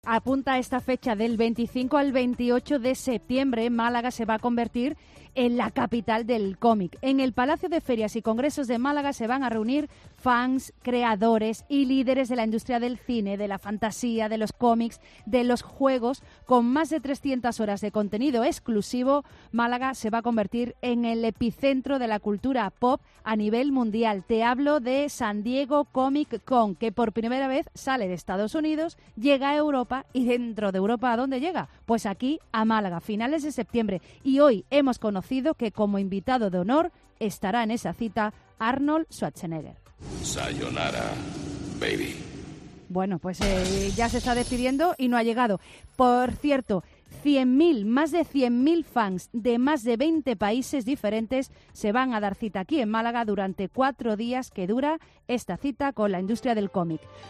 Apunta a esta fecha del 25 al 28 de septiembre, Málaga se va a convertir en la capital del cómic. En el Palacio de Ferias y Congresos de Málaga se van a reunir fans, creadores y líderes de la industria del cine, de la fantasía, de los cómics, de los juegos. Con más de 300 horas de contenido exclusivo, Málaga se va a convertir en el epicentro de la cultura pop a nivel mundial. Te hablo de San Diego Comic Con, que por primera vez sale de Estados Unidos, llega a Europa y dentro de Europa, ¿a dónde llega? Pues aquí, a Málaga, finales de septiembre. Y hoy hemos conocido que como invitado de honor estará en esa cita Arnold Schwarzenegger. Sayonara, baby. Bueno, pues ya se está despidiendo y no ha llegado. Por cierto, más de 100.000 fans de más de 20 países diferentes se van a dar cita aquí en Málaga durante 4 días que dura esta cita con la industria del cómic.